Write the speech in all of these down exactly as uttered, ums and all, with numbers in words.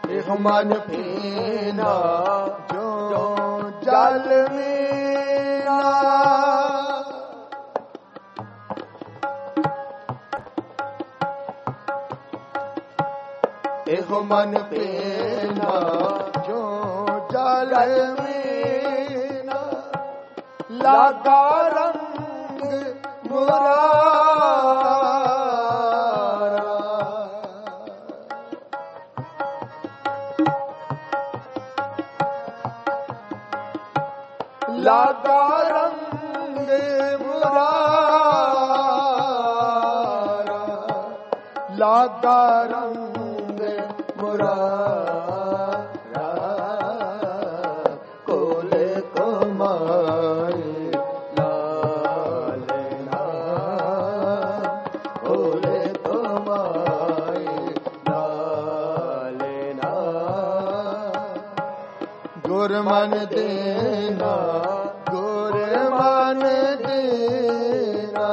इह मन पीना जो जल मीना। इह मन पीना जो जल मीना। लागा रंग मुरारा। लागा रंग मुरारा। लागा रंग मुरारा। कोले कमाए लाल नाम। कोले कमाए लाल नाम। गुर मन देना गुर मन देना।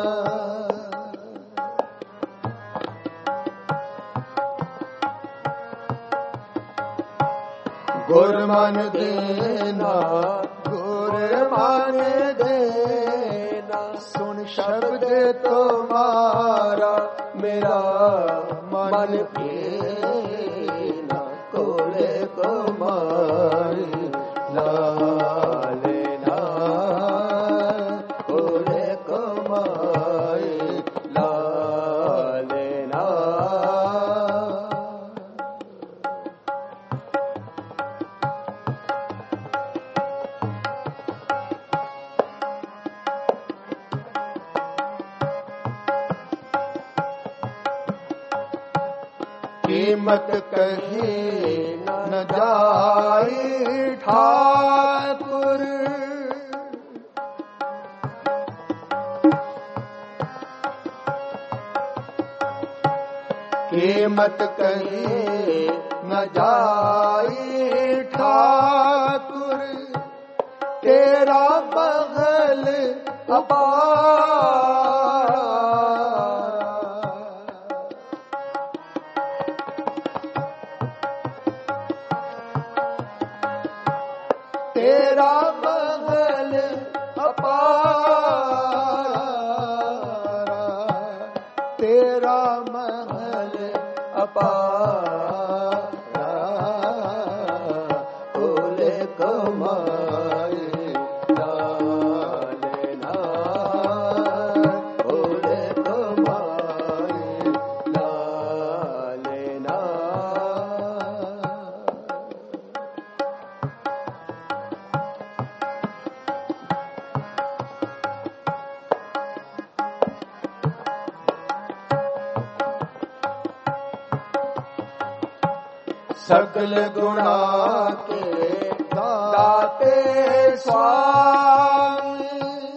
गुर मन देना गुर मन देना। सुन शब्द तुम्हारा मेरा मन पीना। कोले कमाए लाल नाम। कोले कमाए लाल नाम। कीमत कही न जाई ठाकुर। कीमत कही न जाई ठाकुर। तेरा बगल अपार। तेरा बगल अपारा। तेरा महल अपारा। कोले कमाए लाल नाम। कोले कमाए लाल नाम। सकल गुणा के दाते स्वामी।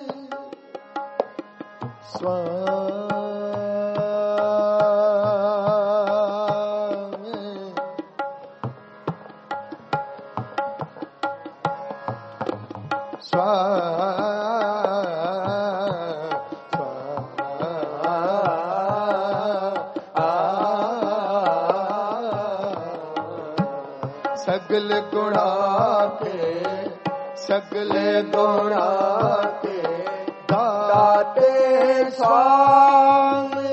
स्वामी सगल गुणा के सगल गुणा के दाते स्वामी।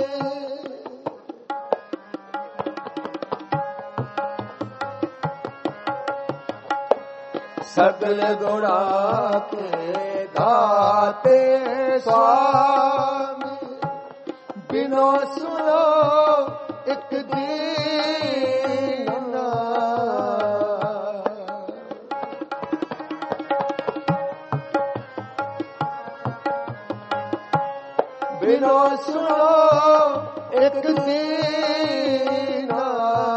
सगल गुणा के दाते स्वामी। बिनो सुनो एक दीना। बिनो सुनो एक दीना।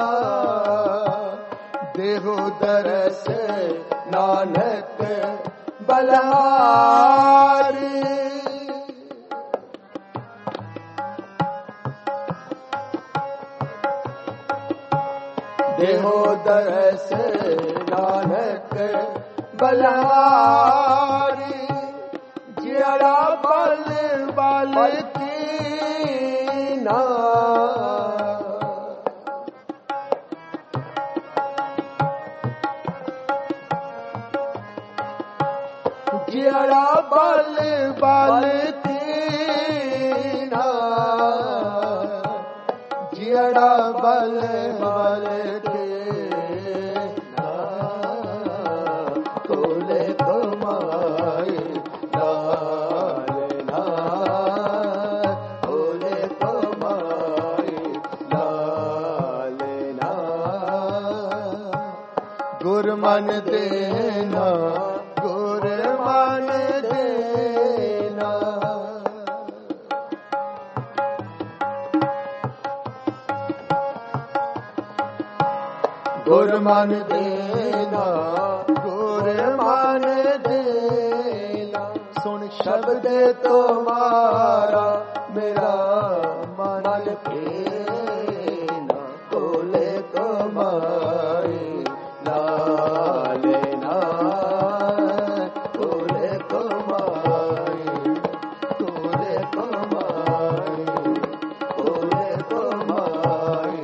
देहो दरस नानक बलहारी। देहो दरस नानक बलहारी। जियरा बल बल की ना। जियरा बल बल कीना जियरा बल बल कीना कोले कमाए लालना कोले कमाए लालना गुर मन देना गुर मन देना गुर मन देना गुर मन देना सुन शब्द तुम्हारा मेरा मन फेना कोले कमाए लालना कोले कमाए कोले कमाए कोले कमाए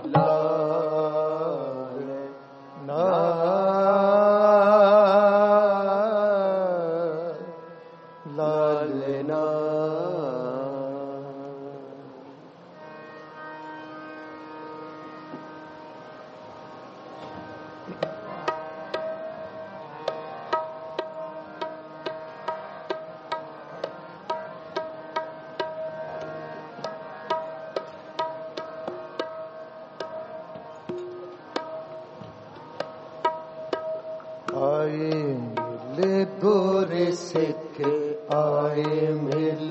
लालना लालना आए मिल गुर सिख आए मिल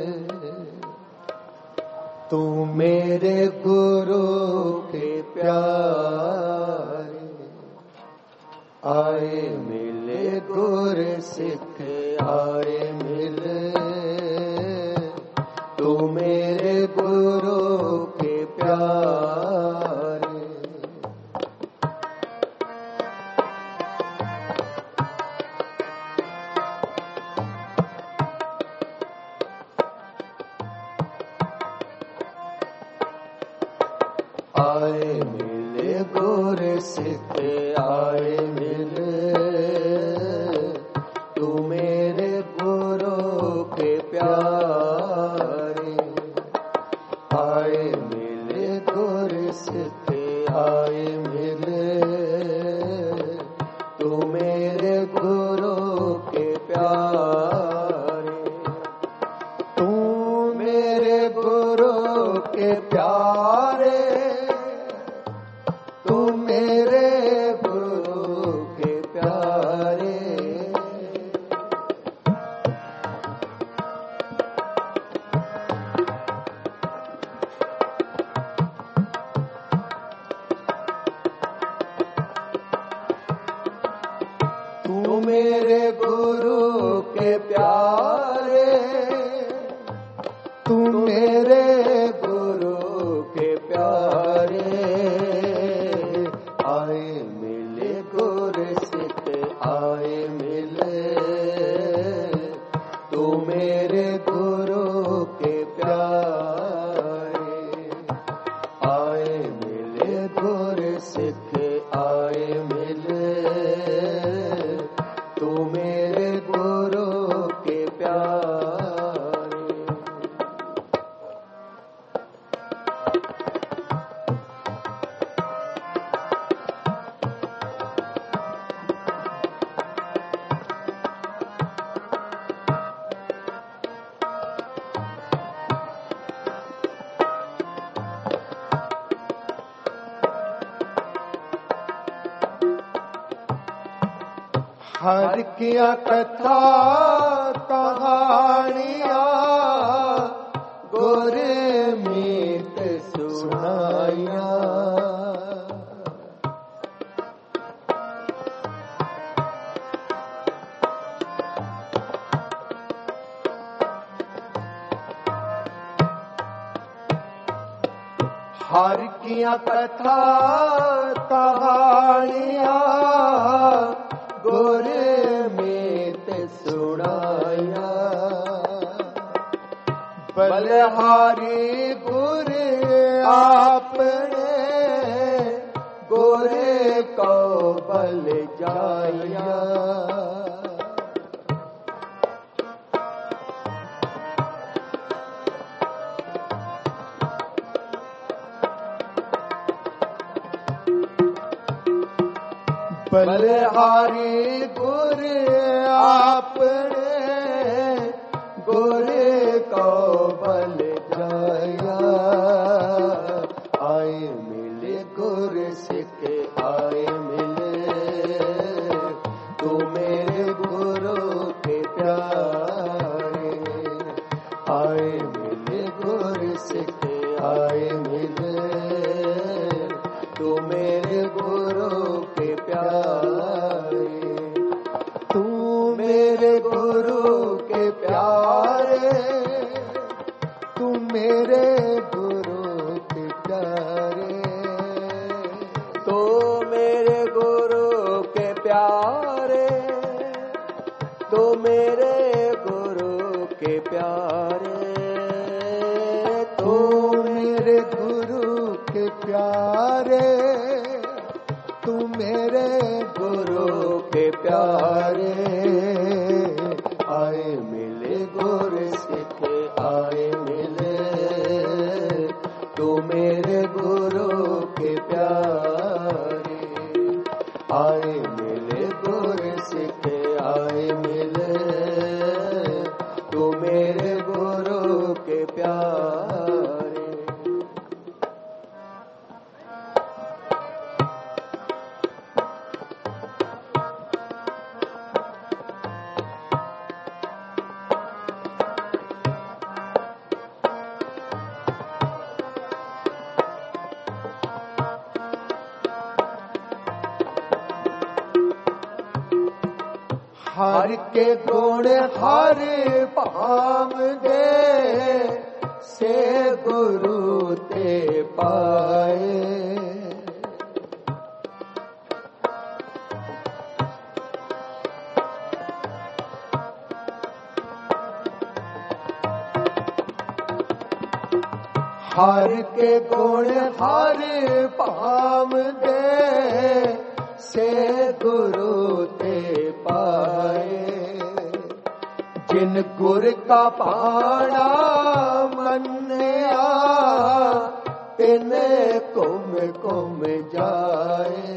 तू मेरे गुरु के प्यारे आए मिल गुर सिख आए मिल तू मेरे गुरु के प्यारे आए मिले गुर सिख आए मिले तू मेरे गुरु के प्यारे आए मिले गुर सिख आए मिले तू मेरे गुरु के प्यारे तू मेरे गुरु के प्यारे तू मेरे गुरु के प्यारे तू मेरे गुरु के प्यारे तू मेरे गुरु के प्यारे आए मिले गुर सिख आए मिले तू मेरे गुरु के प्यारे आए मिले गुर सिख आए मिले तू मेरे गुरु के प्यारे हर किया कथा कहानियां गुर मीत सुनाइया हर किया कथा कहानियां गुर मीत सुनाया बलहारी गुर आपने गुर को बल जाया बलिहारी गुर आपने गुर को बल जाया। आए मिले गुर सिख आए मिले, तू मेरे गुरु के प्यारे। आए मिले गुर सिख आए मिले, तू मेरे गुरु के प्यारे। तू मेरे गुरु के प्यारे, तू मेरे गुरु के प्यारे। तो मेरे गुरु के प्यारे, तो मेरे गुरु के प्यारे। तो मेरे गुरु के प्यारे, तू मेरे गुरु के प्यारे। आए मिले गुर सिख आए मिले, तू मेरे गुरु के प्यारे। आए मिले गुर सिख आए मिले, तू मेरे गुरु के प्यारे। हर के गुण हर पाम दे, से गुरु ते पाए। हर के गुण हर पाम दे, से गुरु ते पाए। जिन गुर का पाना मन्या, तिन कुम कुम जाए।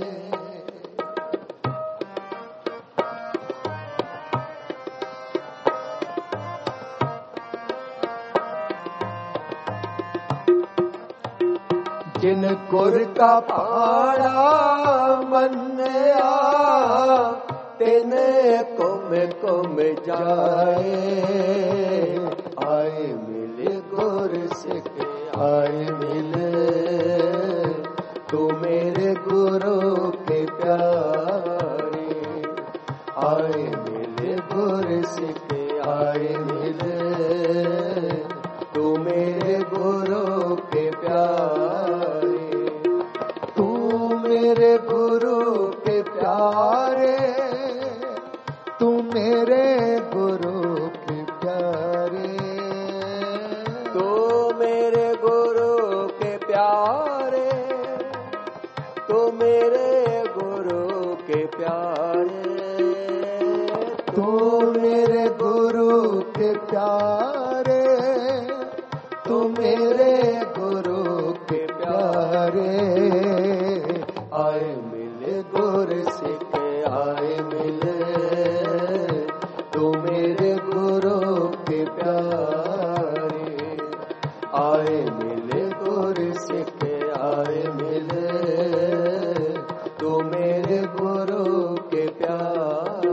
जिन गुर का पाना मन्या, तिन कुम कुम जाए। आए मिले गुर सिख आए मिले, तू मेरे गुरु के प्यारे। आए मिले गुर सिख आए मिले, तू मेरे गुरु के प्यारे। तू मेरे गुरु के प्यारे, तू मेरे गुरु के प्यारे। तो मेरे गुरु के प्यारे, तो मेरे गुरु के प्यारे। तू मेरे गुरु के प्यारे, तू मेरे गुरु के प्यारे। आए मिले गुर सिख आए मिले, तू मेरे गुरु के प्यारे। आए मिले गुर सिख आए मिले, तू मेरे गुरु के प्यारे।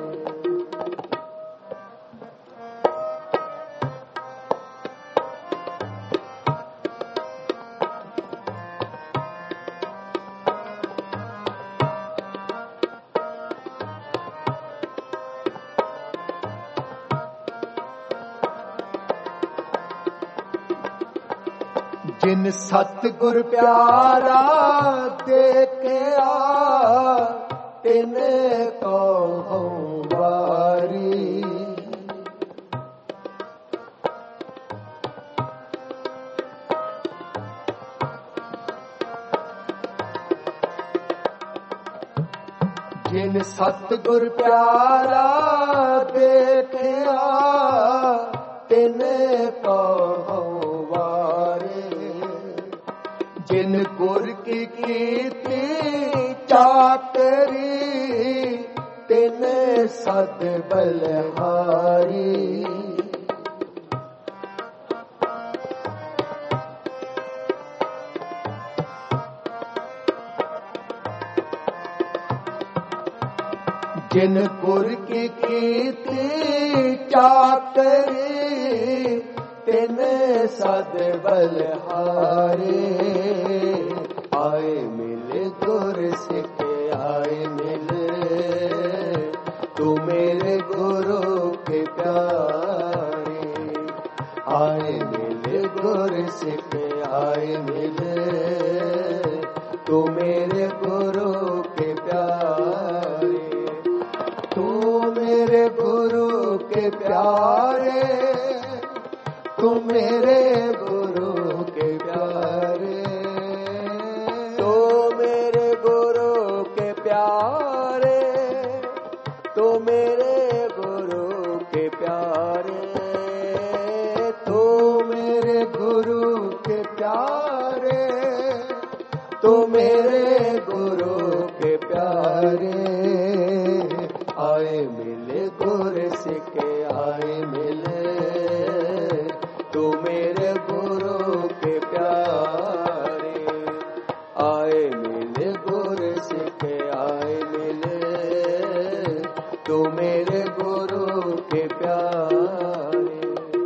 जिन सतगुर प्यारा देखया, तिन को हूँ वारी। जिन सतगुर प्यारा देखया, तिन को हूँ वारी। जिन गुर की कीर्ति चा चाकरी तिन सद बलहारी। जिन गुर की कीती चाकरी तिन सद बलहारी। आए मिले गुर सिख आए मिले, तू मेरे गुरु के प्यारे। आए मिले गुर सिख आए मिले, तू मेरे गुरु के प्यारे। तू मेरे गुरु के प्यारे, तू मेरे गुरु के प्यारे। तो मेरे गुरु के प्यारे, तो मेरे गुरु के प्यारे। तो मेरे गुरु के प्यारे, तो मेरे गुरु के प्यारे। आए मिले गुर सिख आए मिले, तू मेरे गुरु के प्यारे। आए मिले गुर सिख आए मिले, तू मेरे गुरु के प्यारे।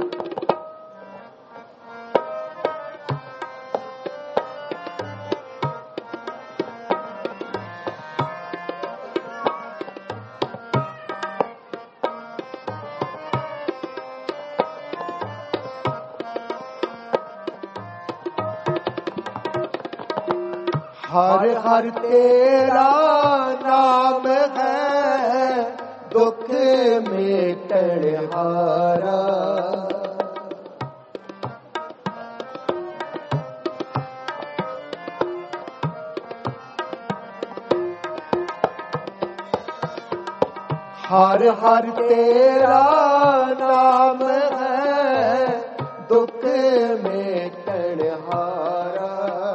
हर हर तेरा नाम है, दुख मेटण हारा। हर हर तेरा नाम है, दुख मेटण हारा।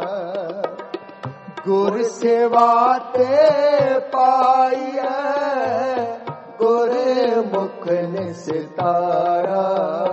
गुर सेवा ते पाइए, गुर मुख निस्तारा।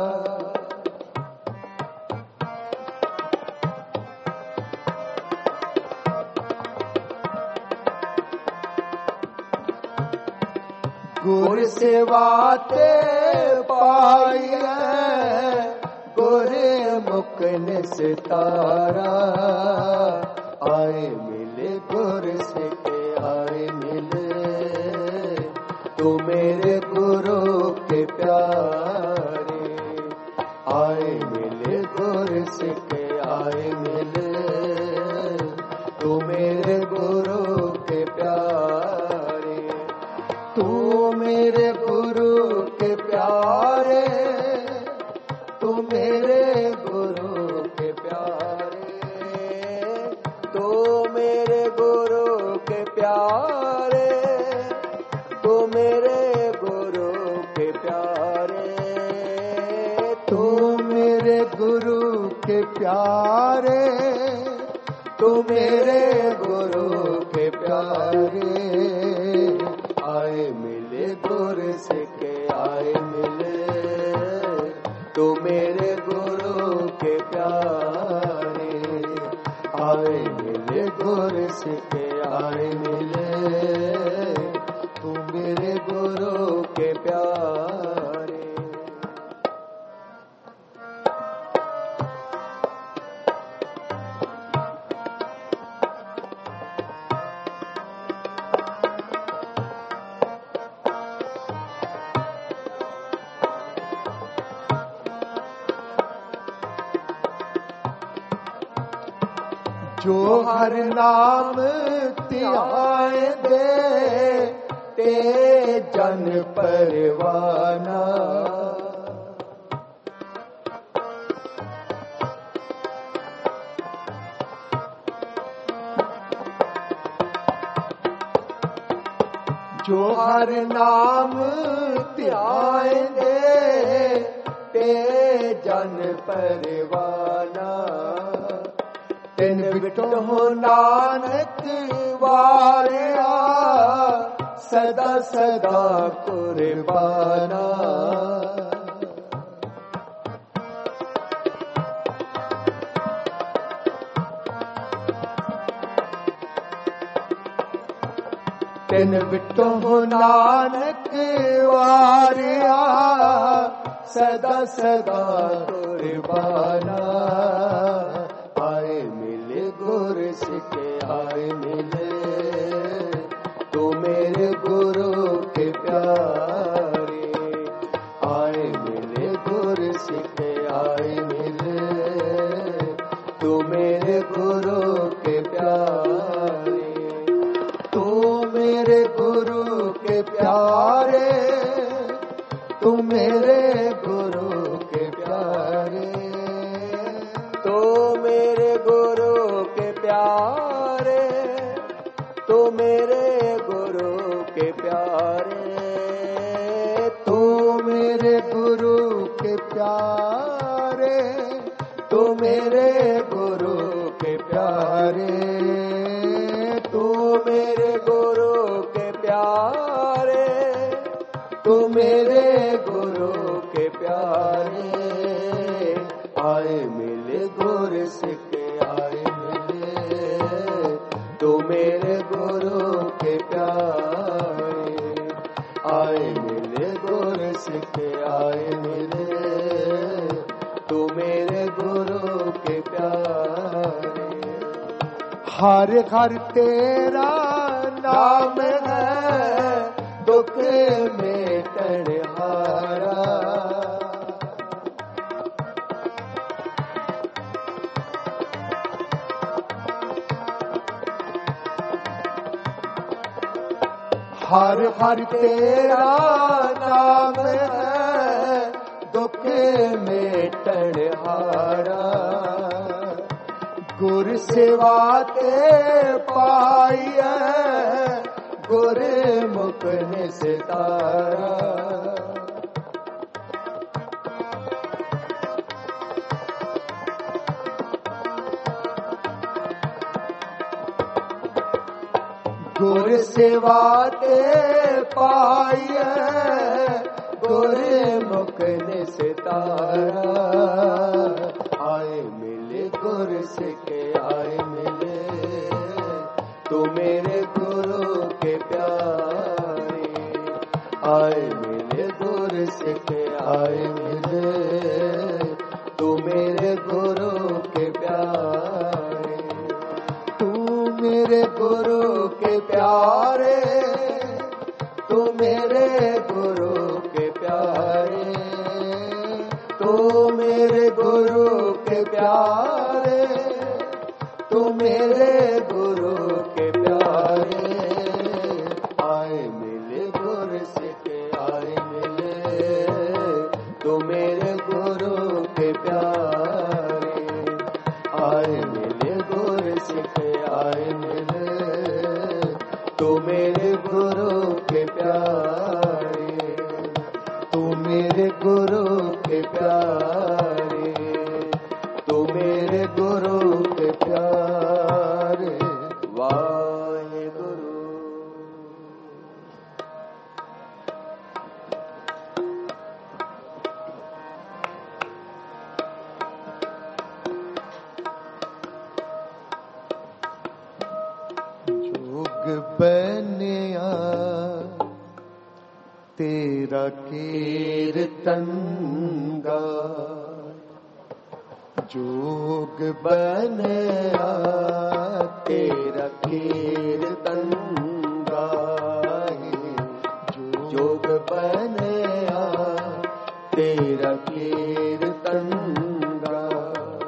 गुर सेवा ते पाइए, गुर मुख निस्तारा। आए मिले गुर सिख आए मिले, तू मेरे गुरु के प्यारे। आए मिले गुर सिख आए मिले, तू मेरे गुरु के प्यारे। तू मेरे गुरु के प्यारे, तू मेरे गुरु के प्यारे। तो मेरे गुरु के प्यारे, तो मेरे गुरु के प्यारे। तू मेरे गुरु के प्यारे, तू मेरे गुरु के प्यारे। आए मिले गुर सिख आए मिले, तू मेरे गुरु के प्यारे। आए मिले गुर सिख आए मिले, तू मेरे गुरु के प्यारे। जो हर नाम ध्याए दे, ते जन परवाना। जो हर नाम ध्याए दे, ते जन परवाना। तिन बिटो नानक वारिया, सदा सदा कुर्बाना। तिन बिटो नानक वारिया सदा सदा कुर्बाना। आए मिले गुर सिखे आए मिले तू मेरे गुरु के प्यारे। आए मिले गुर सिखे आए मिले तू मेरे गुरु के प्यारे। तू मेरे गुरु के प्यारे तू मेरे गुरु के प्यारे। तो मेरे गुरु के प्यारे तो मेरे गुरु के प्यारे। तो मेरे गुरु के प्यारे तो मेरे गुरु के प्यारे। तू मेरे गुरु के प्यारे तू मेरे गुरु के प्यारे। आए मिले गुर सिखे आए मिले तू मेरे गुरु के प्यारे। आए मिले गुर सिखे आए मिले तू मेरे गुरु के प्यारे। हर हर तेरा नाम है दुख में टड़हारा। हर हर तेरा नाम है दुख में टड़हारा। गुर सेवा ते पाइए गुर मुख निस्तारा। गुर सेवा ते पाइए गुर मुख निस्तारा। आए मिले गुर सिखे आए मिले तू मेरे गुरु के प्यारे। आए मिले गुर सिखे आए मिले तू मेरे गुरु के प्यारे। तू मेरे गुरु के प्यारे तू मेरे गुरु के प्यारे। तू मेरे गुरु के प्यारे तू मेरे गुरु के प्यारे। आए मिले गुर सिखे आए मिले तू मेरे गुरु के प्यारे। आए मिले गुर सिखे आए मिले तू मेरे गुरु के प्यारे। तू मेरे गुरु के प्यारे तू मेरे गुरु के प्यारे। वाहेगुरु। जोग बनिया तेरा कीर्तन गाए। जोग बनिया तेरा कीर्तन गाए। जोग बनिया तेरा कीर्तन गाए।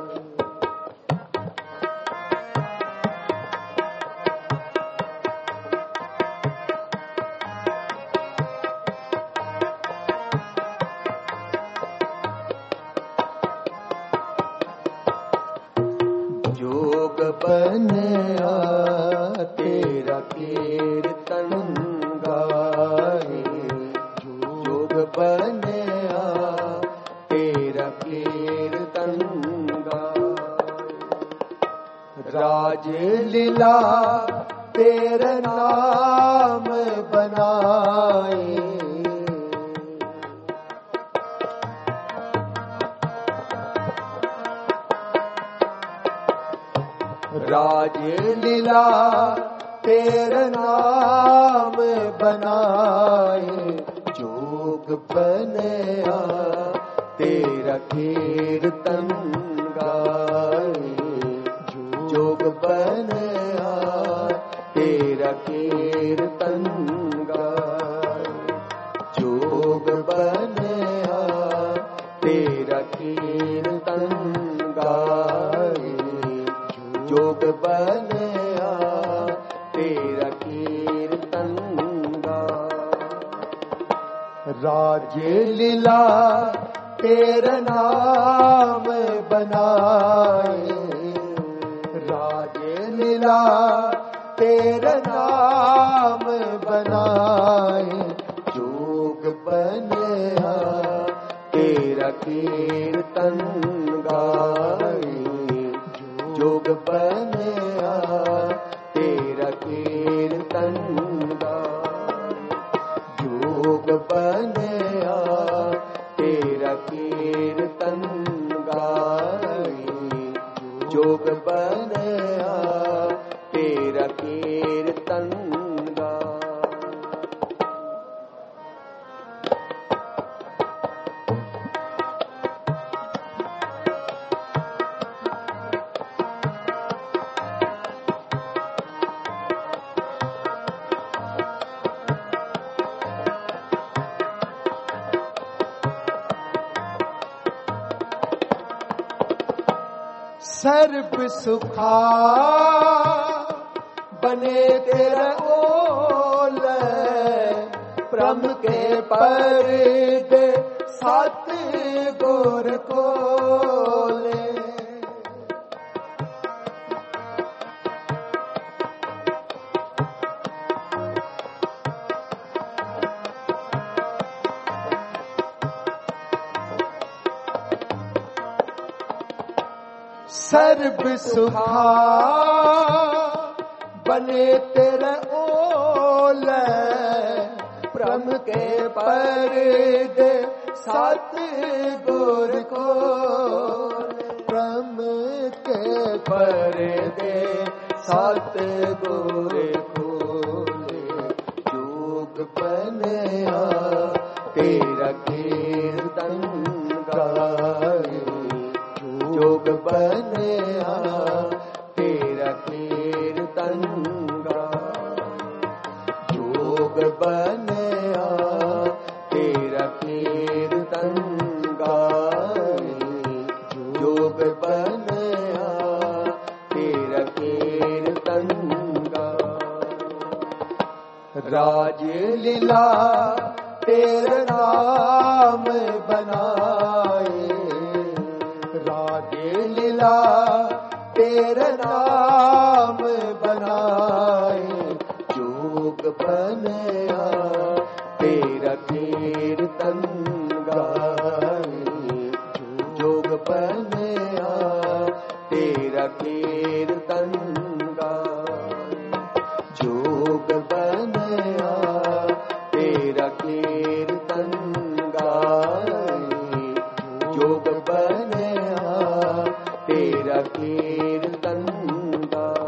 जोग बनिया तेरा कीर्तन गाए। जोग बनिया तेरा कीर्तन गाए। राज लीला तेरा नाम बना राज लीला तेरा नाम बनाए, जोग बनया तेरा कीर्तन गाए, जोग बनया तेरा कीर्तन गाए, जोग बनया तेरा कीर्तन गाए, जोग बनया तेरा कीर्तन गाए। राज लीला तेरा नाम बनाए, राज लीला तेरा नाम बनाए, जोग बनया तेरा कीर्तन गाए, जोग बनया तेरा कीर्तन गाए, जोग बनया तेरा कीर्तन गाए, जोग बनया तेरा कीर्तन गाए। सर्ब सुखा बने तेरा ओल, ब्रह्म के पर्दे सात गोर खोले, सर्ब सुखा बने तेरे ओल, ब्रह्म के पर्दे सात गोर खोले, ब्रह्म के पर्दे सात गोर खोले, जोग बनया तेरा कीर्तन गाए, जोग बनया तेरा कीर्तन गाए, जोग बनया तेरा कीर्तन गाए, जोग बनया तेरा कीर्तन गाए। राज लीला तेरा नाम बनाए, राज लीला तेरा नाम बनाए, जोग बनया तेरा कीर्तन गाए, जोग बनया तेरा कीर्तन गाए, जोग बनया तेरा कीर्तन गाए, जोग बनया तेरा कीर्तन गाए।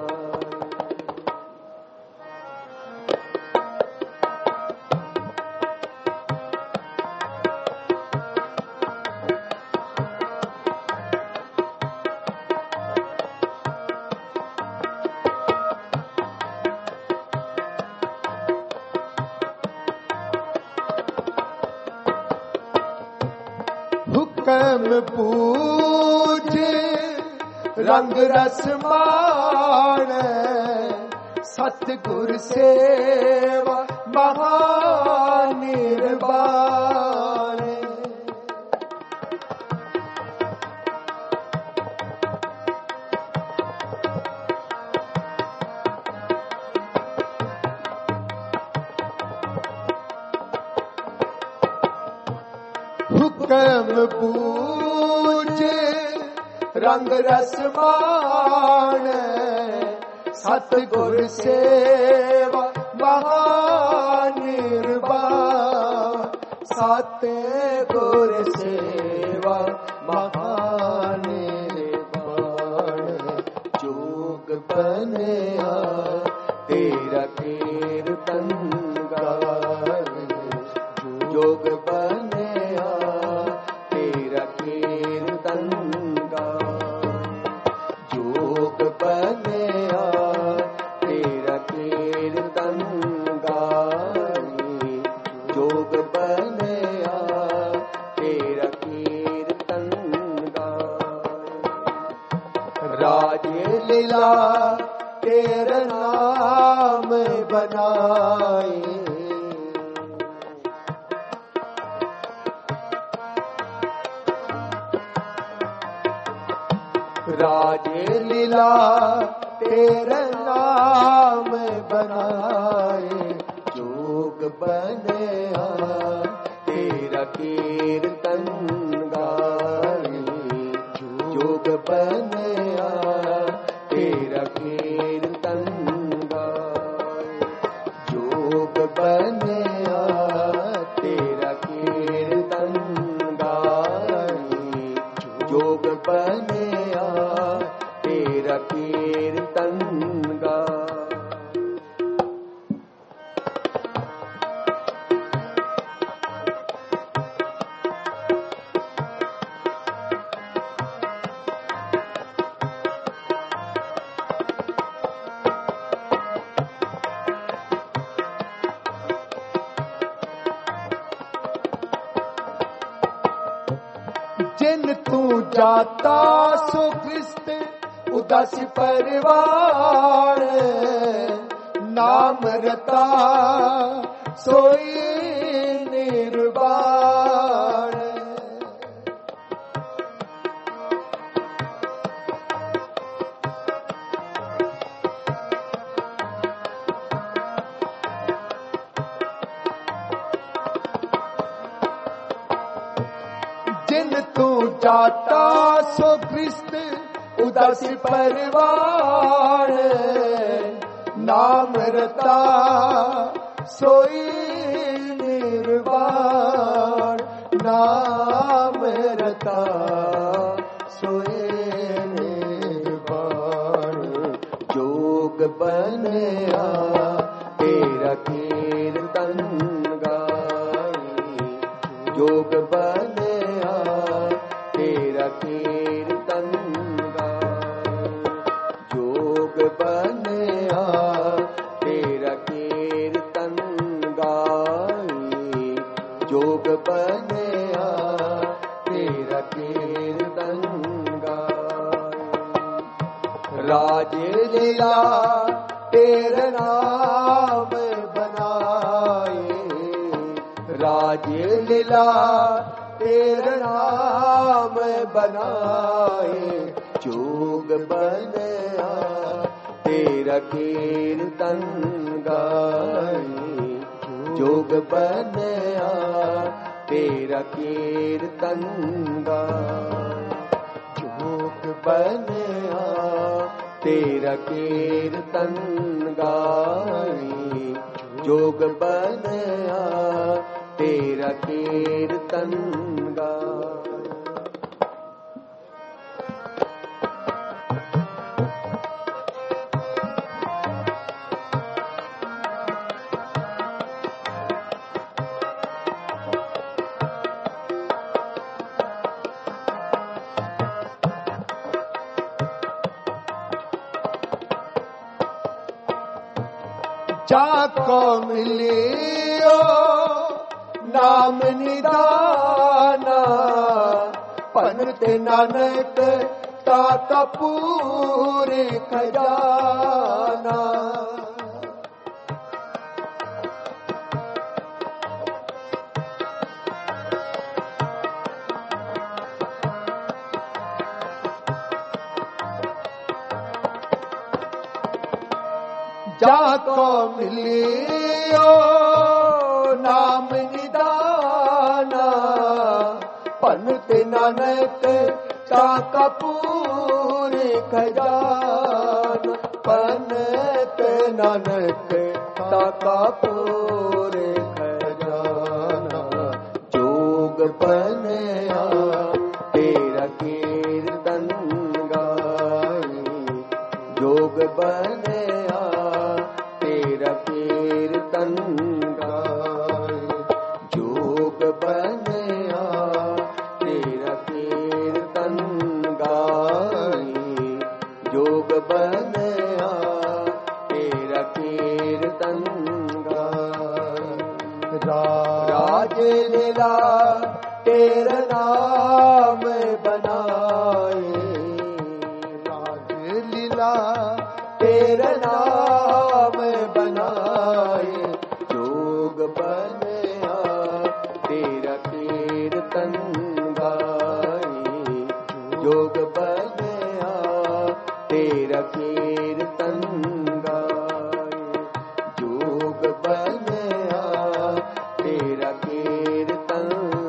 हुक्म पूजे रंग रस माणे, सतगुर सेवा महानिर्वाणे, हुक्म पूजे रंग रस माणे, सतगुर सेवा महानिर्वाण, सतगुर सेवा महानिर्वाण, जोग बन बनाए। राज लीला तेरे नाम बनाए, जोग बनया तेरा कीर्तन गाए। जोग बनया तेरा कीर्तन गाए। जोग बनया तेरा कीर्तन गाए। जोग बनया तेरा कीर्तन गाए। जिन तू जाता सो कृष्ण उदासी परिवार, नाम रता सोई निर्वाण। जिन तू जाता सो कृष्ण उदासी परिवार, नाम रता सोई निर्वाण। नाम रता सोई निर्वाण। जोग बनया तेरा कीर्तन गाए। जोग बनया तेरा कीर्तन गाए। जोग बनया तेरा कीर्तन गाए। जोग बनया तेरा कीर्तन गाए। राज लीला तेरा नाम बनाए। राज लीला तेरा नाम बनाए। जोग बनया तेरा कीर्तन गाए। जोग बनया तेरा कीर्तन गाए। जोग बनया तेरा कीर्तन गाए। जोग बनया तेरा कीर्तन गाए। जाको मिलियो नाम निदाना, पनते नानक ताका पूरे खजाना। जाको मिलियो नाम निदाना, पनते नानक ताका पूरे खजाना। पनते नानक ताका पूरे खजाना। जोग बनया तेरा कीर्तन गाए। जोग बनया तेरा कीर्तन गाए। जोग बनया तेरा कीर्तन गाए। जोग बनया तेरा कीर्तन गाए। राज लीला तेरा नाम बनाए। राज लीला तेरा नाम बनाए। गाए जोग बलया तेरा कीर्तन गाए जोग बलया तेरा कीर्तन गाए जोग बलया तेरा कीर्तन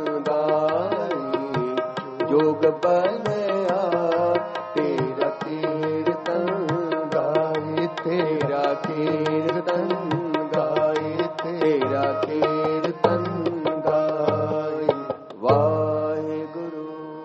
गाए जोग बलया तेरा कीर्तन गाए तेरा कीर्तन गाए तेरा कीर्तन गाए वाहेगुरु।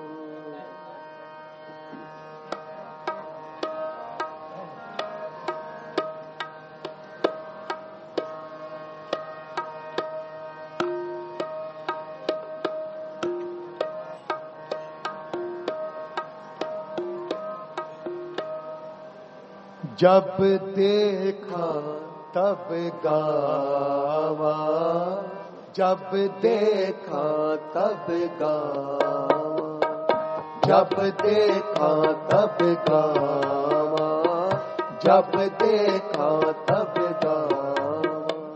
जब देखा तब गावा जब देखा तब गावा जब देखा तब गावा जब देखा तब गावा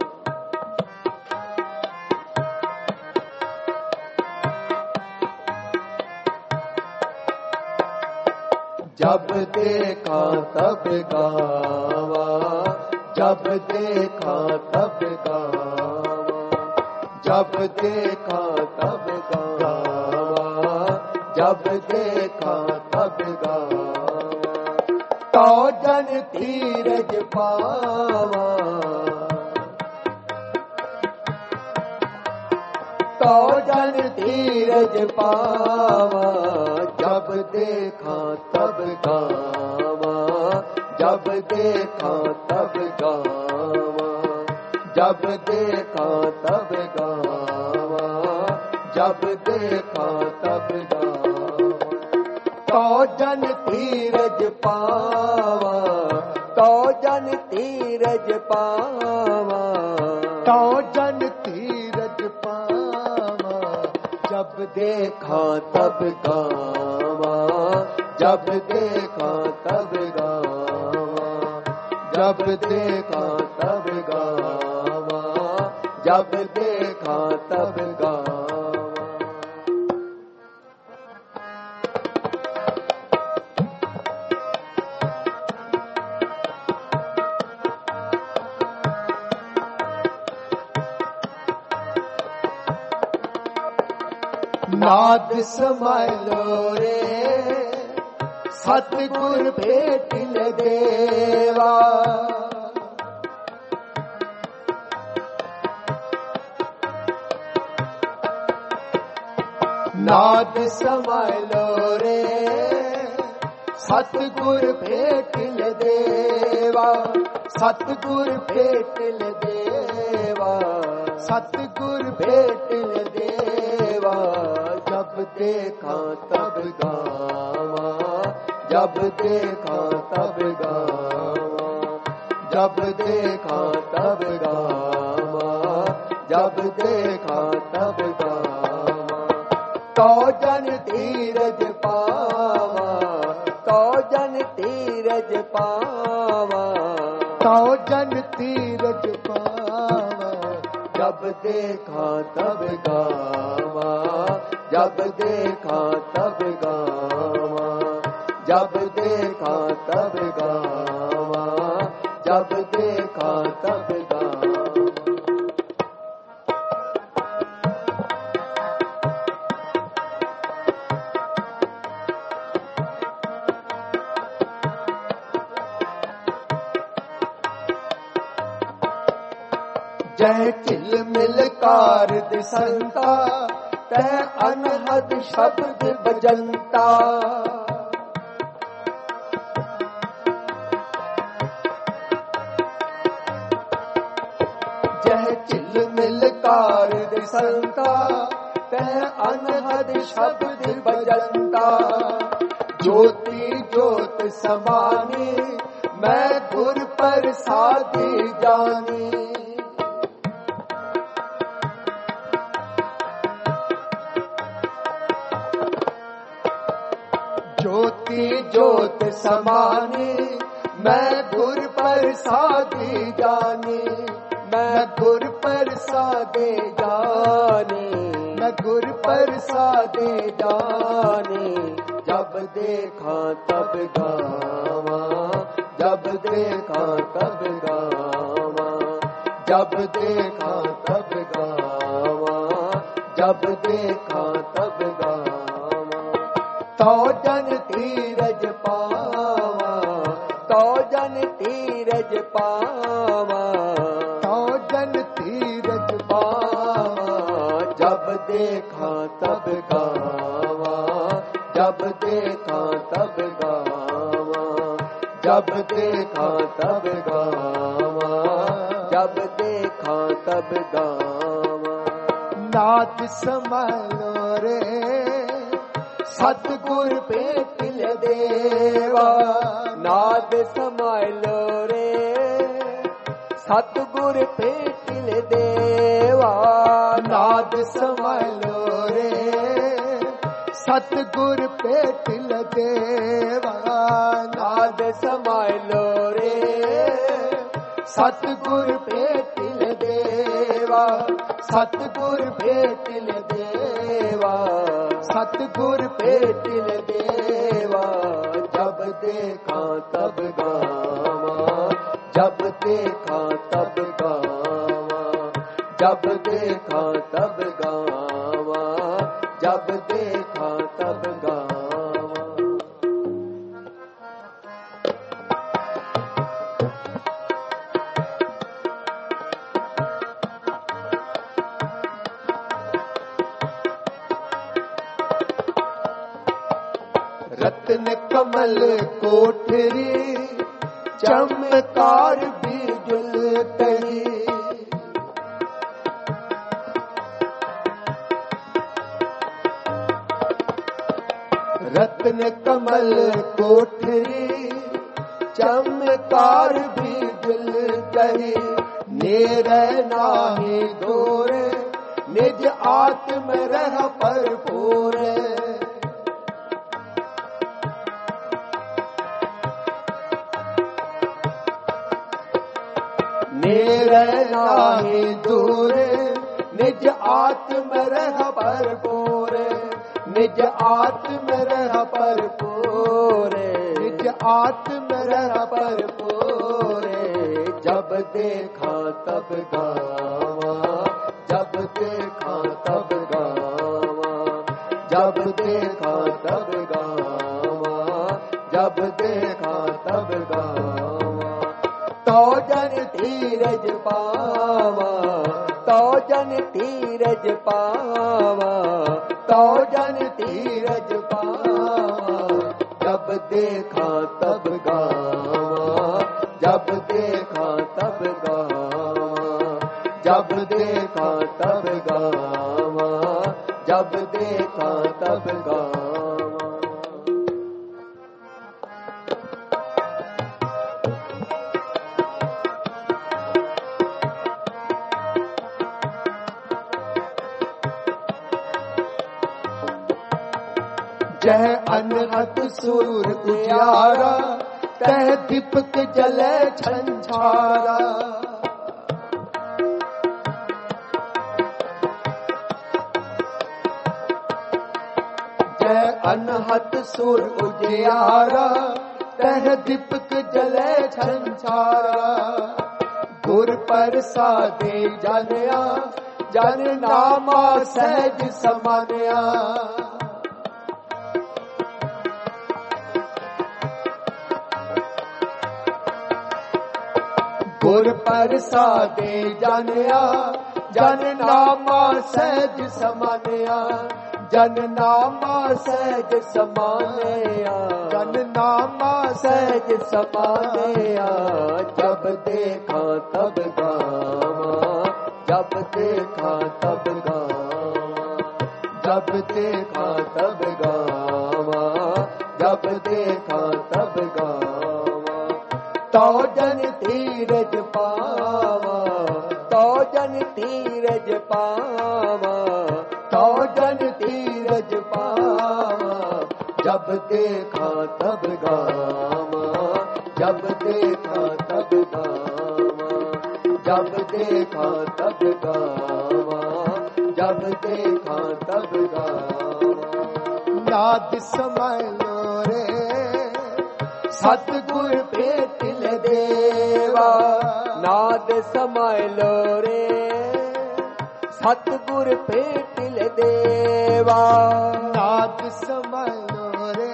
जब देखा तब गावा जब देखा तब गावा जब देखा तब गावा जब देखा तब गावा तो जन धीरज पावा तो जन धीरज पावा जब देखा तब गावा जब देखा तब गावा जब देखा तब गावा जब देखा तब गावा तो जन धीरज पावा तो जन धीरज पावा तो जन धीरज पावा जब देखा तब गावा जब देखा तब गावा जब देखा तब गावा जब देखा तब गावा नाद समालो रे सतगुर भेटिल देवा नाद समालो रे सतगुर भेटिल देवा सतगुर भेटिल देवा सतगुर भेटिल देवा जब देखा तब गावा जब देखा तब गावा जब देखा तब गावा जब देखा तब गावा तो जन धीरज पावा तो जन धीरज पावा तो जन धीरज पावा जब देखा तब गावा जब देखा तब गावा जब देखा तब गावा जब देखा तब गावा जय चिल मिल कारद संता तै अनहद शब्द बजंता जय चिल मिल कारद संता तै अनहद शब्द बजंता ज्योति ज्योत समानी मैं गुर पर साधी जानी ज्योति ज्योत समानी मैं गुर पर साधी जानी मैं न गुर प्रसादे जाने, न गुर प्रसादे जाने, जब देखा तब गावा, जब देखा तब गावा, जब देखा तब गावा, जब देखा तब गावा। तो जन धीरज पावा, तो जन धीरज पावा, तो जन धीरज पावा, जब देखा तब गावा, जब देखा तब गावा, जब देखा तब गावा, जब देखा तब गावा। नाथ संभालो रे सतगुर भेटिल देवा, नाद समालो रे सतगुर भेटिल देवा, नाद संभालो रे सतगुर भेटिल देवा, नाद समालो रे सतगुर भेटिल देवा, सतगुर भेटिल देवा, सतगुर भेटिल देवा। जब देखा तब गावा, जब देखा तब गावा, जब देखा तब गावा, जब देखा तब गावा। रत्न कमल कोठरी चमकार बिजुल तही, रत्न कमल कोठरी चमकार बिजुल तही, नेर नाहि दूर निज आत्म रह भरपूर, नेर नाहि दूर निज आत्म रह भरपूर, निज आत्म रह भरपूर, निज आत्म रह भरपूर। जब देखा तब गावा, जब देखा तब गावा, जब देखा तब गावा, जब देखा तब गावा। तो जन धीरज पावा, तो जन धीरज पावा, तो जन धीरज पावा, जब देखा तब गावा, जब देखा तब गावा, जब देखा तब गावा, जब देखा तब गावा। जह अनहद सूर उजियारा, तह दीपक जले छंछारा, जह अनहद सूर उजियारा, तह दीपक जले छंछारा। गुर प्रसादे जानिया, जन नामा सहज समानिया, गुर प्रसादे जानिया, जन नामा सहज समानिया, जन नामा सहज समानिया, जन नामा सहज समानिया। जब देखा तब गावा, जब देखा तब गावा, जब देखा तब गावा, जब देखा तब गावा। तो जन धीरज पावा, तो जन धीरज पावा, तो जन धीरज पावा, जब देखा तब गावा, जब देखा तब गावा, जब देखा तब गावा, जब देखा तब गावा। नाद समय लो रे सतगुर पे तिल देवा, नाद समय लो रे सतगुर पे तिल देवा। नाद समय लो रे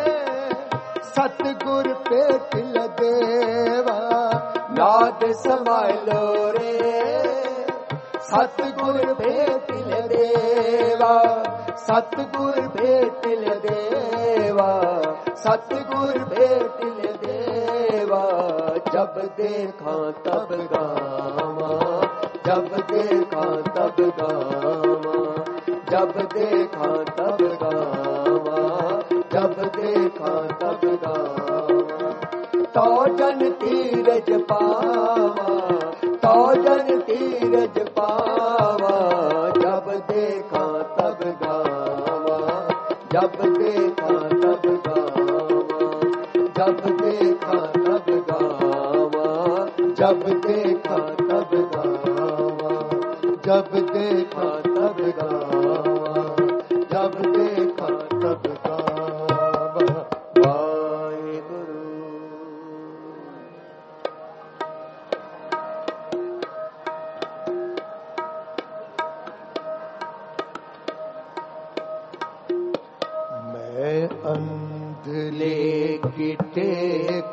सतगुर पे तिल देवा, नाद समय लो रे सतगुर पे तिल देवा, सतगुर पे तिल देवा, सतगुर पे तिल देवा। जब देखा तब गावा, जब देखा तब गावा, जब देखा तब गावा, जब देखा तब गावा। तो जन तीरज पावा, तो जन तीरज पावा, जब देखा तब गावा, जब देखा तब गावा, जब देखा तब गावा, जब देखा तब गावा, जब देखा तब गावा, जब देखा तब गावा। वाहेगुरु। मैं अंधले की टेक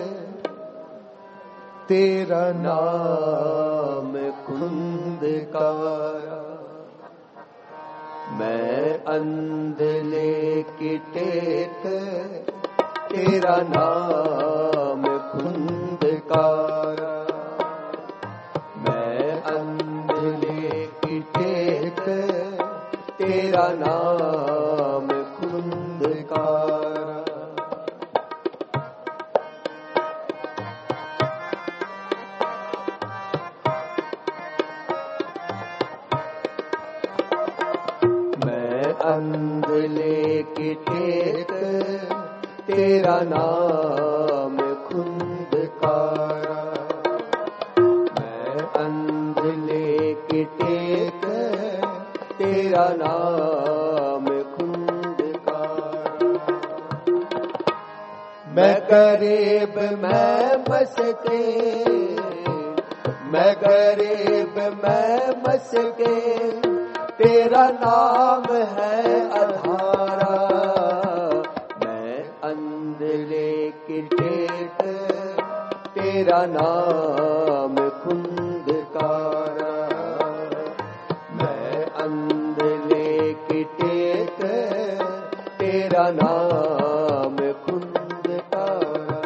तेरा नाम खुंदकारा, मैं अंधले की टेक तेरा नाम खुंदकारा, मैं अंधले की टेक तेरा नाम खुंदकारा। अंधले की टेक तेरा नाम खुंदकारा, मैं अंधले की टेक तेरा नाम खुंदकारा। मैं गरीब मैं मसके, मैं गरीब मैं मसके, तेरा नाम है आधारा, मैं अंधले की टेक तेरा नाम खुंदकारा, मैं अंधले की टेक तेरा नाम खुंदकारा।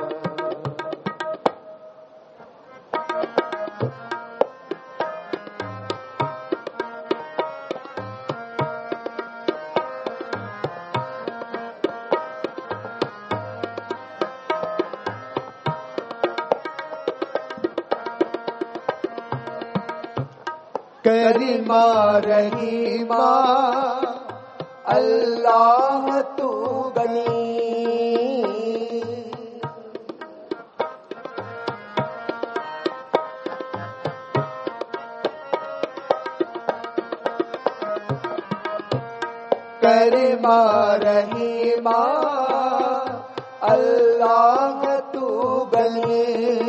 करीमा रहीमा अल्लाह तू गनी, करीमा रहीमा अल्लाह तू गनी,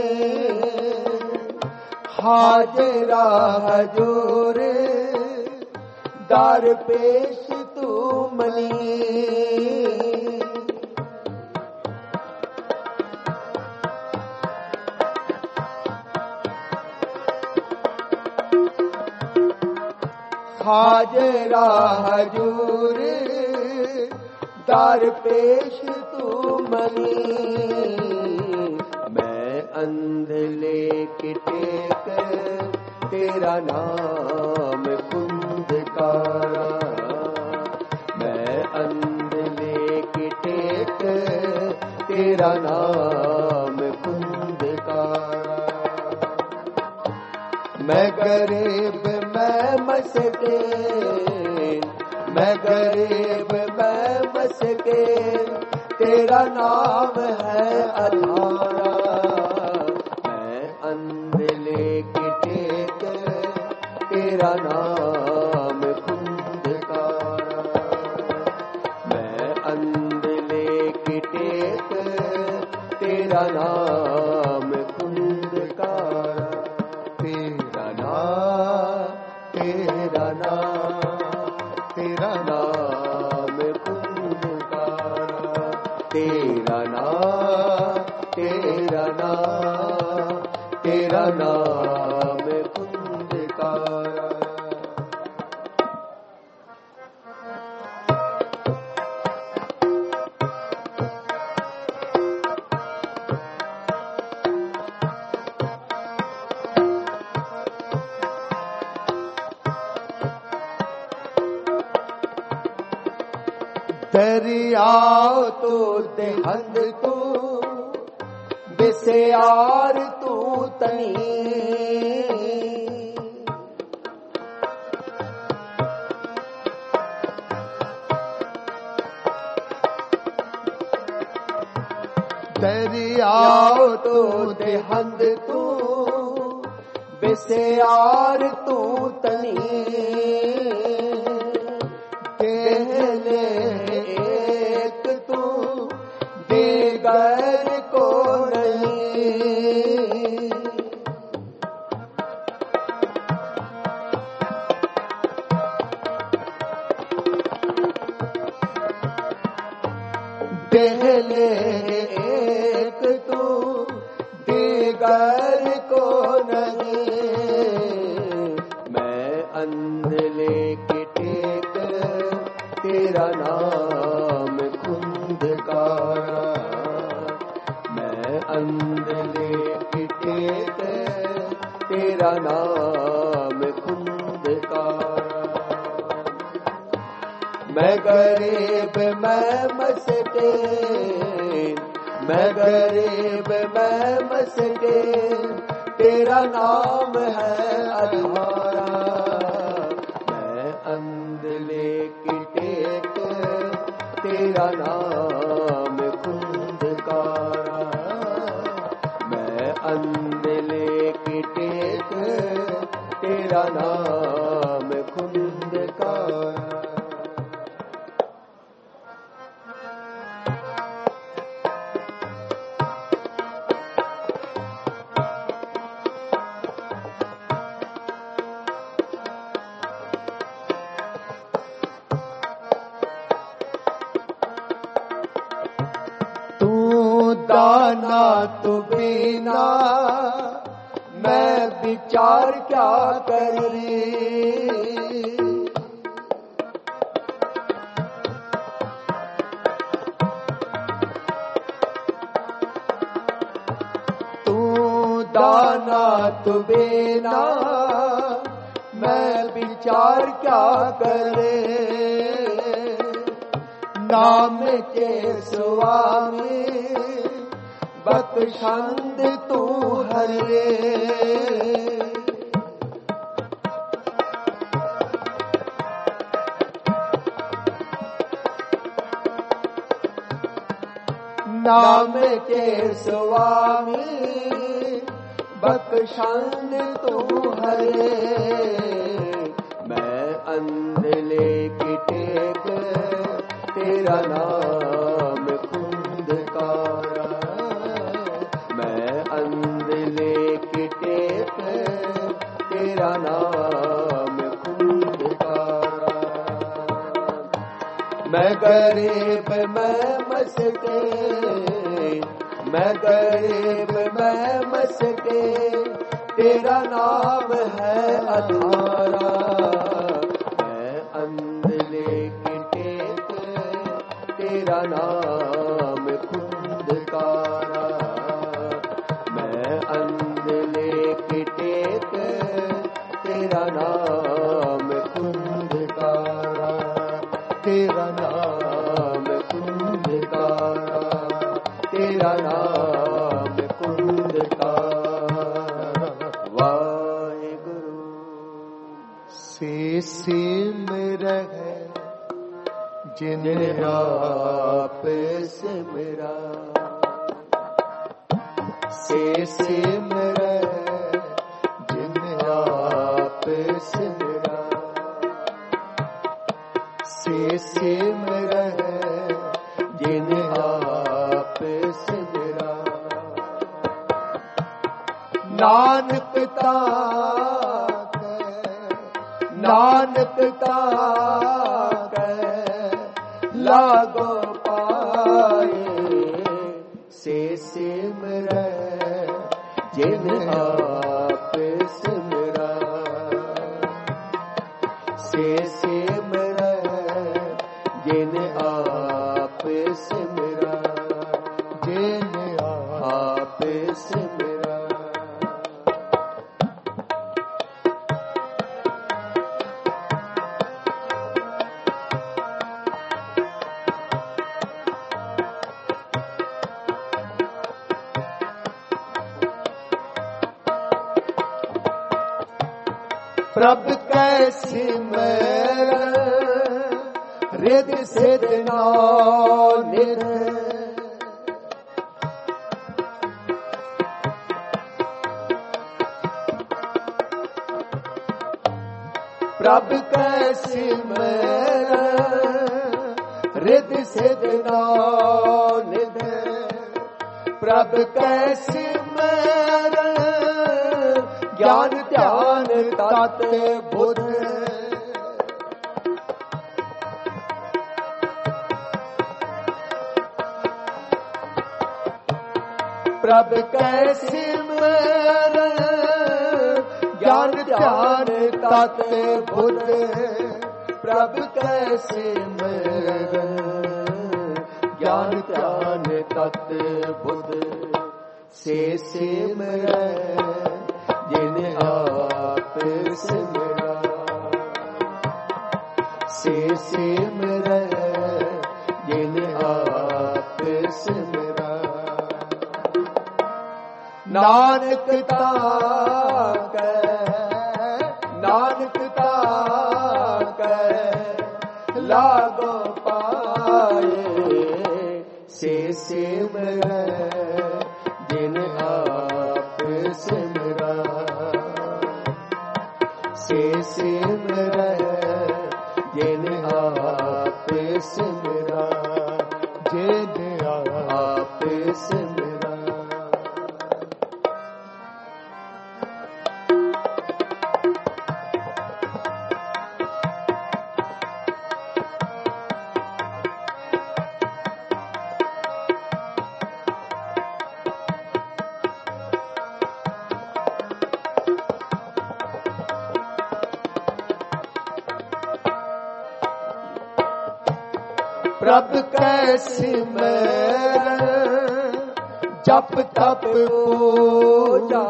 हाजरा हजूर दार पेश तू मनी, हाजरा हजूर दार पेश तू मनी, मैं अंधले की टेक तेरा नाम खुंदकारा, मैं अंधले की टेक तेरा नाम खुंदकारा, मैं गरीब मैं मसके, मैं गरीब मैं मसके, तेरा नाम है आधारा, मैं अंधले की टेक तेरा नाम खुंदकारा। मैं अंधले की टेक तेरा नाम खुंदकारा। तेरा नाम तेरा नाम तेरा नाम खुंदकारा। तेरा नाम तेरा नाम तेरा नाम खुंदकारा। दरियाओ तो देहंद तू बिस्यार तू तनी। दरियाओ तो देहंद तू बिस्यार तू तनी। कहले एक तू दीगर को नहीं। कहले एक तू दीगर को नहीं। मैं अंधले की टेक तेरा नाम खुंदकारा। मैं अंधले की टेक तेरा नाम खुंदकारा। मैं गरीब मैं मस्कीन, मैं गरीब मैं मस्कीन, तेरा नाम है अधारा। मैं अंधले की टेक तेरा नाम खुंदकारा। मैं अंधले की टेक तेरा नाम खुंदकारा। दाना तू बिना मैं विचार क्या करी। तू दाना तू बिना मैं विचार क्या करे। नाम के स्वामी बख्शंद तू हरे। नाम के स्वामी बख्शंद तू हरे। मैं अंधले की टेक तेरा नाम खुंदकारा। मैं अंधले की टेक तेरा नाम खुंदकारा। मैं गरीब मैं मस्कीन, मैं गरीब मैं मस्कीन, तेरा नाम है अधारा। मैं अंधले की टेक तेरा नाम खुंदकारा। मैं अंधले की टेक तेरा नाम खुंदकारा। तेरा नाम खुंदकारा। तेरा नाम खुंदकारा। वाहिगुरु से सिमर जिन आप सिमरा। से सिमर जिन आप सिमरा। नानक ताकै नानक ताकै लागो पाए से सिमरै जिन आप सिमरा से सिमरै जिन आप सिमरा जिन आप सिमरा। प्रभ कै सिमरन रिद सिद निध प्रभ कै सिमरन रिद सिद निध प्रभ कै सिमरन ज्ञान ध्यान तत बुध प्रभ कै सिमरन ज्ञान ध्यान तत बुध प्रभ कै सिमरन ज्ञान ध्यान तत बुध से सिमरै जिन आप सिमरा से सिमरै जिन आप सिमरा। नानक ताकै नानक ताकै लागो पाए से सिमरै जिन आप सिमरा से सिमरै जिन आप सिमरा जिन आप सिमरा। प्रभ कै सिमरन जप तप पूजा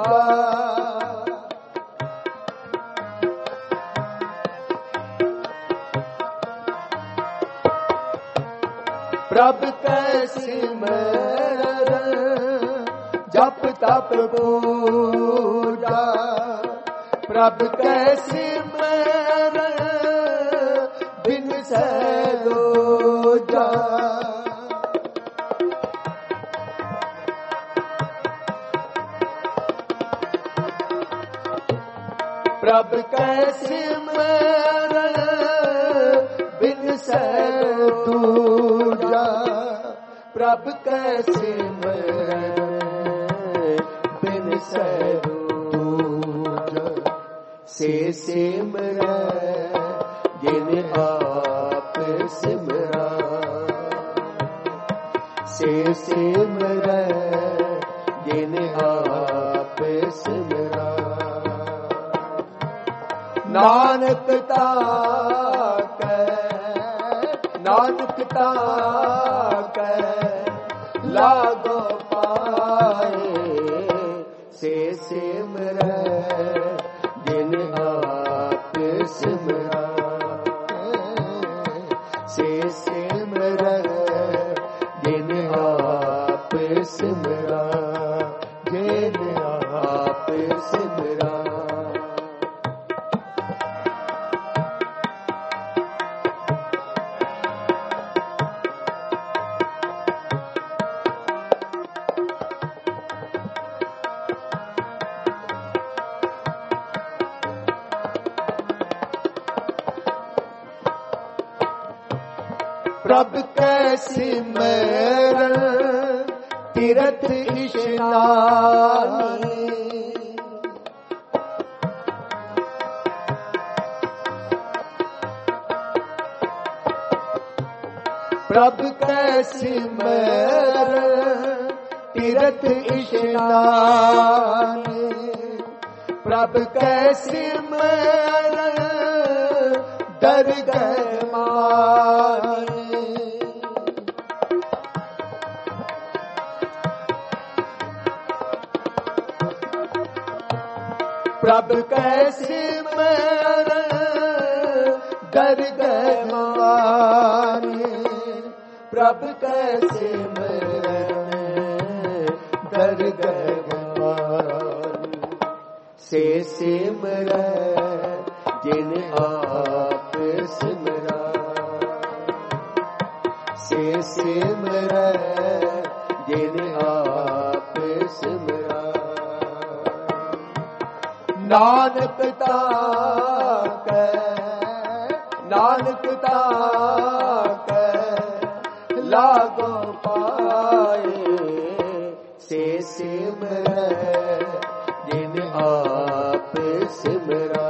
प्रभ कै सिमरन जप तप पूजा प्रभ कै सिमरन बिन सैदो जा प्रभ कै सिमरन बिन दूजा प्रभ कै सिमरन बिन दूजा से सिमरन जिन आप सिमरा से सिमरन जिन आप सिमरा। नानक ताकै नानक ताकै लागो पाए से सिमरन जिन आप सिमरा से सिमरन जिन आप सिमरा जिन आप सिमरा। प्रभ कै सिमरन तीरथ इशनानी प्रभ कै सिमर तीरथ इशनान, प्रभ कै सिमर दरगह मान। प्रभ कै सिमर दरगह मान, प्रभ कै सिमरन दरगह मान। से सिमर जिन आप सिमरा, से सिमर जिन आप सिमरा। नानक ताकै, नानक ताकै लागो पाए। से सिमर जिन आप सिमरा,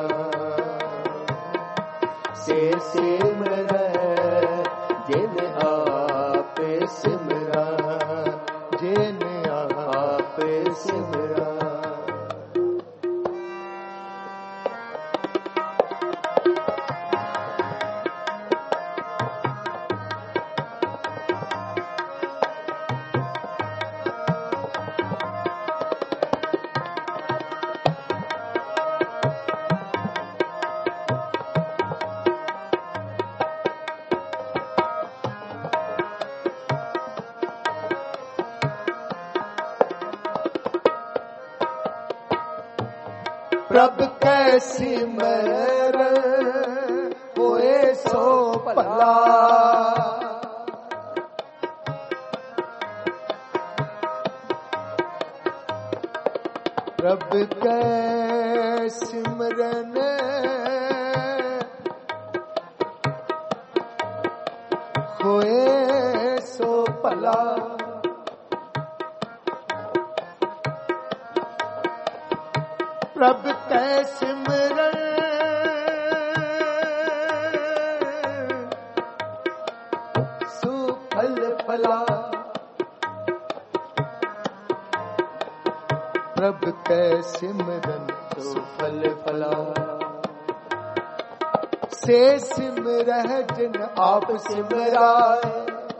से सिमर जिन आप सिमरा, जिन आप सिमरा। प्रभ कै सिमर होए सो भला, प्रभ कै सिमरन होए सो भला। प्रभ कै सिमरन सुफल फला, प्रभ कै सिमरन सुफल फला। से सिमरह जिन आप सिमराए,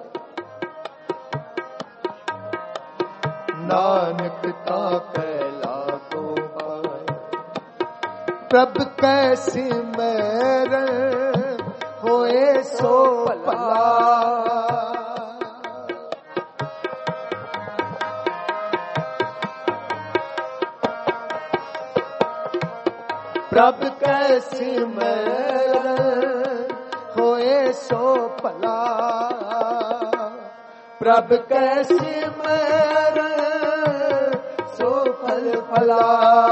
नानक ताकै लागो पाए। प्रभ कै सिमर होए सो भला, प्रभ कै सिमर होए सो भला। प्रभ कै सिमर सो फल फला,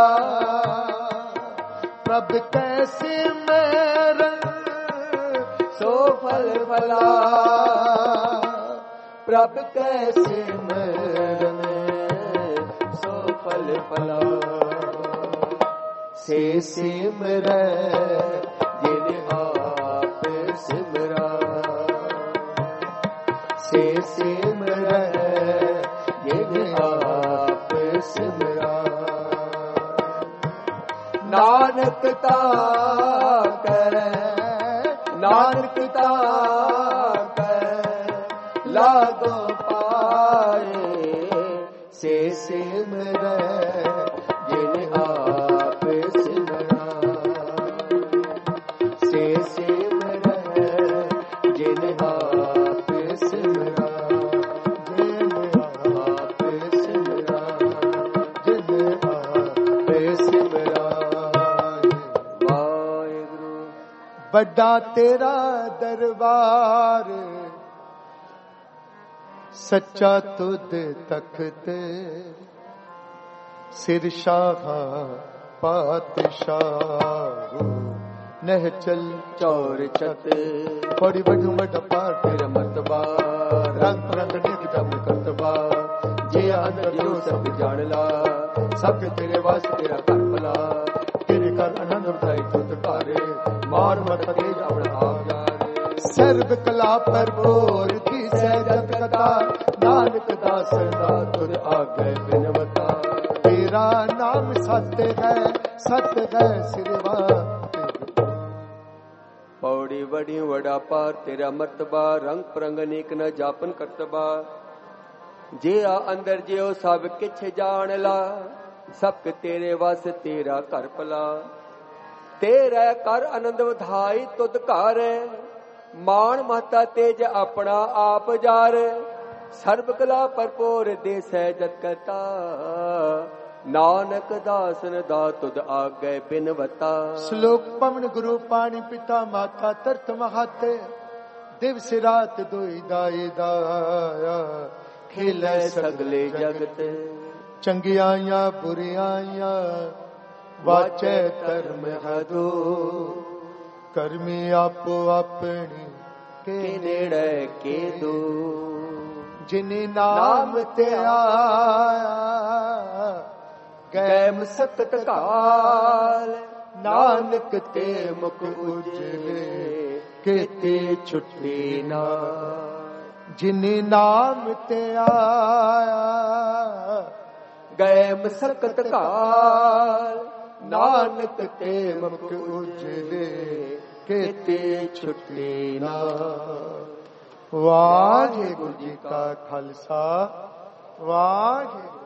प्रभ कै सिमर सो फल फला। प्रभ कै सिमरन सो फल फला। से सिमर जिन आप सिमरा, से सिमर जिन आप सिमरा। नानक ताकै, नानक ताकै लागो पाए। से सिमर जिन आप सिमरा, से सिमर जिन आप सिमरा, जिन आप सिमरा, जिन आप सिमरा। वाहिगुरु बड़ा तेरा दरबार, सच्चा तुद तख्त, सिर शाह पातशाह। नह चल चौर छत, बड़ी बड़ू बड़ा पार तेरा मर्तबा। रंग रंग निक जब करतबा, जे अंदर जो सब जान ला। सब तेरे वास तेरा कर भला, तेरे कर आनंद बताई तुत तारे। मार मत तेज अपना आप जा रे। ਸਰਬ ਕਲਾ ਭਰਪੂਰ ਕੀ ਸਹਿਜਤ ਕਥਾ ਨਾਨਕ ਦਾਸ ਦਾ ਤੁਧ ਆਗੇ ਬਿਨਵਤਾ ਤੇਰਾ ਨਾਮ ਸਤ ਹੈ ਸਤ ਹੈ ਸਿਰਵਾ ਪੌੜੀ ਵੜੀ ਵੜਾ ਪਾਰ ਤੇਰਾ ਮਰਤਬਾ ਰੰਗ ਪ੍ਰੰਗ ਅਨੇਕ ਨ ਜਾਪਨ ਕਰਤਬਾ ਜੇ ਆ ਅੰਦਰ ਜਿਉ ਸਭ ਕਿਛ ਜਾਣ ਲਾ ਸਭ ਤੇਰੇ ਵਸ ਤੇਰਾ ਘਰ ਭਲਾ ਤੇਰਾ ਕਰ ਆਨੰਦ ਵਧਾਈ ਤੁਧ ਘਰ ਮਾਨ ਮਹਤਾ ਤੇਜ ਆਪਣਾ ਆਪ ਜਾਰ ਸਰਬ ਕਲਾ ਭਰਪੂਰ ਦੇ ਸਹਿਜਤ ਕਥਾ ਨਾਨਕ ਦਾਸਨ ਦਾ ਤੁਧ ਆਗੇ ਬਿਨਵਤਾ ਸ਼ਲੋਕ ਪਵਨ ਗੁਰੂ ਪਾਣੀ ਪਿਤਾ ਮਾਤਾ ਤਰਤ ਮਹਤ ਦਿਵਸ ਰਾਤ ਦੋਈ ਦਾਈ ਦਾਇਆ ਖੇਲੇ ਸਗਲੇ ਜਗਤ ਚੰਗਿਆਈਆਂ ਬੁਰਿਆਈਆਂ ਵਾਚੈ ਧਰਮ ਹਦੋ ਕਰਮੀ ਆਪੋ ਆਪਣੀ ਕੇ ਨੇੜੇ ਕੇ ਦੋ ਜਿਨੇ ਨਾਮ ਤੇ ਆਇਆ ਗੈ ਮਸਕਤ ਕਾਲ ਨਾਨਕ ਤੇ ਮੁਖ ਉਜਲੇ ਕਿਤੇ ਛੁੱਟੀ ਨਾ ਜਿਨੇ ਨਾਮ ਤੇ ਆਇਆ ਗਏ ਮਸਕਤ ਕਾਲ ਨਾਨਕ ਤੇ ਮੁਖ ਉਜਲੇ ਕਿਤੇ ਛੁੱਟੀ ਨਾ ਵਾਹਿਗੁਰੂ ਜੀ ਕਾ ਖਾਲਸਾ ਵਾਹਿਗੁਰੂ